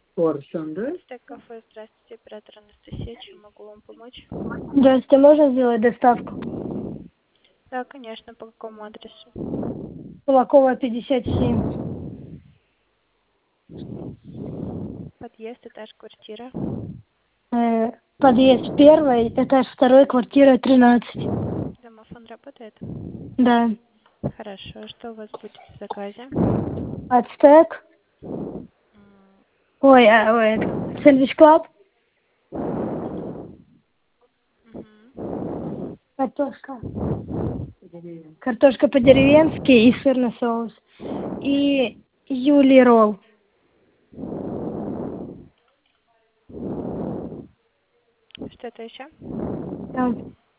Стек кафе, здравствуйте, оператор Анастасия, чем могу вам помочь? Здравствуйте, можно сделать доставку? Да, конечно, по какому адресу? Кулакова, 57. Подъезд, этаж, квартира. Подъезд 1, этаж 2, квартира 13. Домофон работает? Да. Хорошо, что у вас будет в заказе? Ацтек. Сэндвич Клаб. Картошка. Картошка по-деревенски и сырный соус. И Юли ролл. Что-то еще? Да.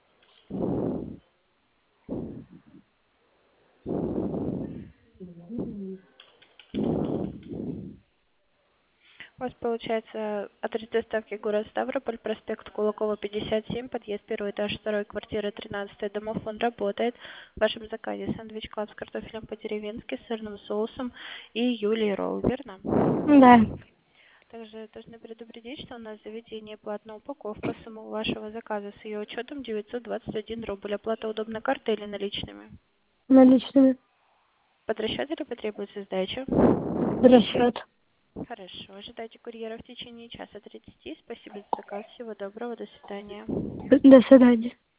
У вас получается адрес доставки город Ставрополь, проспект Кулакова, 57, подъезд 1, этаж 2, квартира 13, домофон работает. В вашем заказе сэндвич клаб с картофелем по-деревенски, сырным соусом и Юлий ролл, верно? Да. Также должны предупредить, что у нас в заведении платная упаковка самого вашего заказа с ее учетом 921 рубль. Оплата удобно картой или наличными? Наличными. Под расчет или потребуется сдача? Расчет. Хорошо. Ожидайте курьера в течение часа 30. Спасибо за заказ. Всего доброго. До свидания. До свидания.